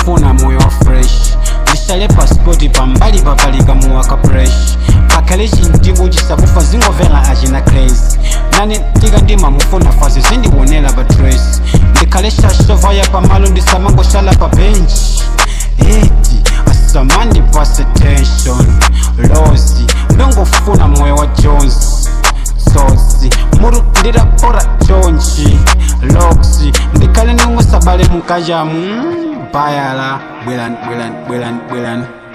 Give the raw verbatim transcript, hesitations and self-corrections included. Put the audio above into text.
ndingofuna moyo wa fresh ndishale pasipoti pambali papalika muwaka fresh pakhale chintibu chisakufa zingovela achina crazy nane tika ndimamufuna fazi zindiwonela pa trace ndikhale shashovaya pamalo ndisamangoshala pa benchi eti asamandi pass attention lozi ndingofuna moyo wa jones sozi muru ndirapora chonchi loksi ndikhale ndingosabale mukajamu bayala bwelan bwelan bwelan bwelan